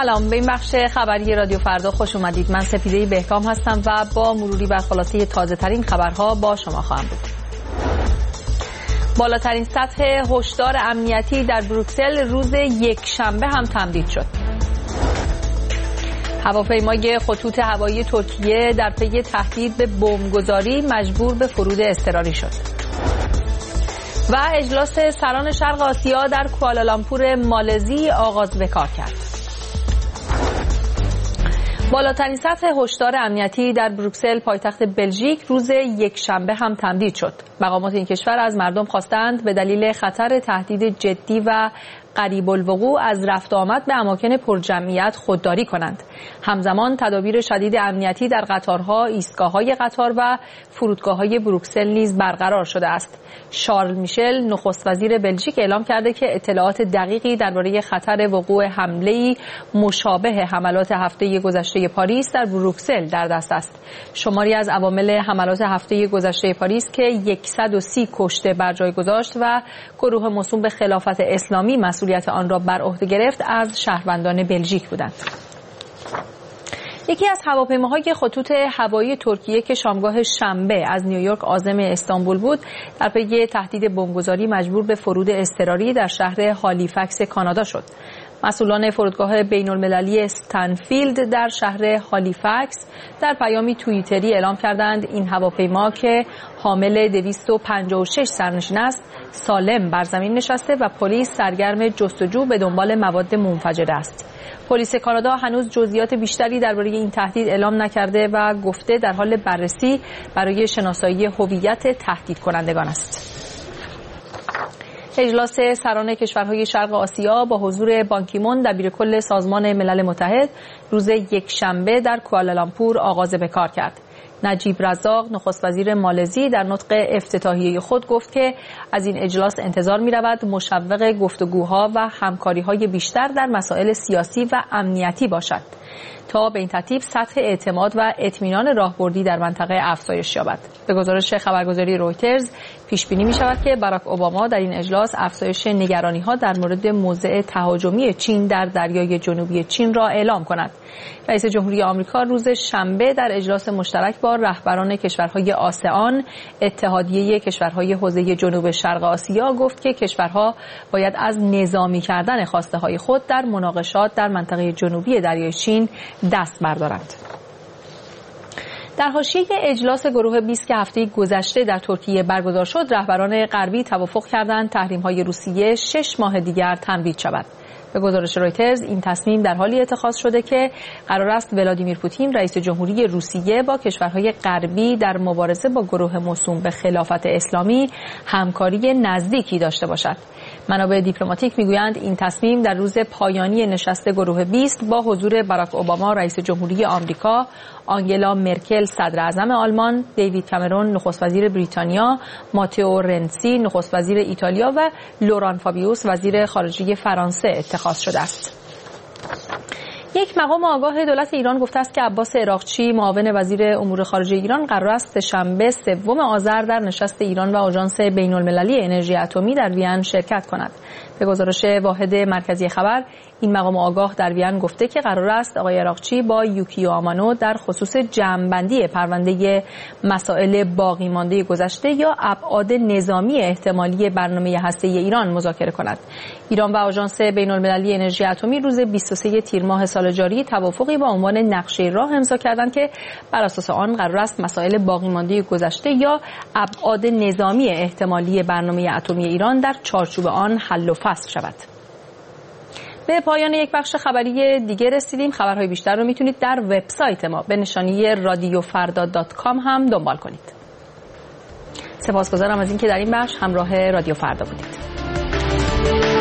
سلام، به این بخش خبری رادیو فردا خوش اومدید. من سپیده بهکام هستم و با مروری بر خلاصه تازه ترین خبرها با شما خواهم بود. بالاترین سطح هشدار امنیتی در بروکسل روز یکشنبه هم تمدید شد. هواپیمای خطوط هوایی ترکیه در پی تهدید به بمبگذاری مجبور به فرود اضطراری شد. و اجلاس سران شرق آسیا در کوالالامپور مالزی آغاز به کار کرد. بالاترین سطح هشدار امنیتی در بروکسل پایتخت بلژیک روز یکشنبه هم تمدید شد. مقامات این کشور از مردم خواستند به دلیل خطر تهدید جدی و قریب الوقوع از رفت و آمد به اماکن پرجمعیت خودداری کنند. همزمان تدابیر شدید امنیتی در قطارها، ایستگاه‌های قطار و فرودگاه‌های بروکسل نیز برقرار شده است. شارل میشل نخست وزیر بلژیک اعلام کرده که اطلاعات دقیقی درباره خطر وقوع حمله‌ای مشابه حملات هفته گذشته پاریس در بروکسل در دست است. شماری از عوامل حملات هفته گذشته پاریس که 130 کشته بر جای گذاشت و گروه موسوم به خلافت اسلامی مسئولیت آن را بر عهده گرفت از شهروندان بلژیک بودند. یکی از هواپیماهای خطوط هوایی ترکیه که شامگاه شنبه از نیویورک عازم استانبول بود، در پی تهدید بمبگذاری مجبور به فرود اضطراری در شهر هالیفکس کانادا شد. مسئولان فرودگاه بین‌المللی استنفیلد در شهر هالیفکس در پیامی توییتری اعلام کردند این هواپیما که حامل 256 سرنشین است، سالم بر زمین نشسته و پلیس سرگرم جستجو به دنبال مواد منفجره است. پلیس کانادا هنوز جزئیات بیشتری درباره این تهدید اعلام نکرده و گفته در حال بررسی برای شناسایی هویت تهدید کنندگان است. اجلاس سران کشورهای شرق آسیا با حضور بان کی مون دبیرکل سازمان ملل متحد روز یکشنبه در کوالالامپور آغاز به کار کرد. نجیب رزاق نخست وزیر مالزی در نطق افتتاحیه خود گفت که از این اجلاس انتظار می‌رود مشوق گفتگوها و همکاری‌های بیشتر در مسائل سیاسی و امنیتی باشد تا به این ترتیب سطح اعتماد و اطمینان راهبردی در منطقه افزایش یابد. به گزارش خبرگزاری رویترز پیش بینی می‌شود که باراک اوباما در این اجلاس افزایش نگرانی‌ها در مورد موضع تهاجمی چین در دریای جنوبی چین را اعلام کند. رئیس جمهوری آمریکا روز شنبه در اجلاس مشترک با رهبران کشورهای آسئان، اتحادیه کشورهای حوزه جنوب شرق آسیا، گفت که کشورها باید از نظامی کردن خواسته‌های خود در مناقشات در منطقه جنوبی دریای چین دست بردارند. در حاشیه اجلاس گروه 20 که هفته گذشته در ترکیه برگزار شد، رهبران غربی توافق کردند تحریم‌های روسیه 6 ماه دیگر تمدید شود. به گزارش رویترز این تصمیم در حالی اتخاذ شده که قرار است ولادیمیر پوتین رئیس جمهوری روسیه با کشورهای غربی در مبارزه با گروه موسوم به خلافت اسلامی همکاری نزدیکی داشته باشد. منابع دیپلماتیک میگویند این تصمیم در روز پایانی نشست گروه 20 با حضور باراک اوباما رئیس جمهوری آمریکا، آنگلا مرکل صدر اعظم آلمان، دیوید کامرون نخست وزیر بریتانیا، ماتئو رنسی نخست وزیر ایتالیا و لوران فابیوس وزیر خارجه فرانسه اتخاذ شده است. یک مقام آگاه دولت ایران گفته است که عباس عراقچی معاون وزیر امور خارجه ایران قرار است شنبه 3 آذر در نشست ایران و آژانس بین‌المللی انرژی اتمی در وین شرکت کند. به گزارش واحد مرکزی خبر، این مقام آگاه در وین گفته که قرار است آقای عراقچی با یوکیو آمانو در خصوص جمع‌بندی پرونده مسائل باقی مانده گذشته یا ابعاد نظامی احتمالی برنامه هسته‌ای ایران مذاکره کند. ایران و آژانس بین‌المللی انرژی اتمی روز 23 تیر ماه سال جاری توافقی با عنوان نقشه راه امضا کردند که بر اساس آن قرار است مسائل باقی مانده گذشته یا ابعاد نظامی احتمالی برنامه اتمی ایران در چارچوب آن حل و فصل شود. به پایان یک بخش خبری دیگه رسیدیم. خبرهای بیشتر رو میتونید در وبسایت ما به نشانی radiofarda.com هم دنبال کنید. سپاسگزارم از اینکه در این بخش همراه رادیو فردا بودید.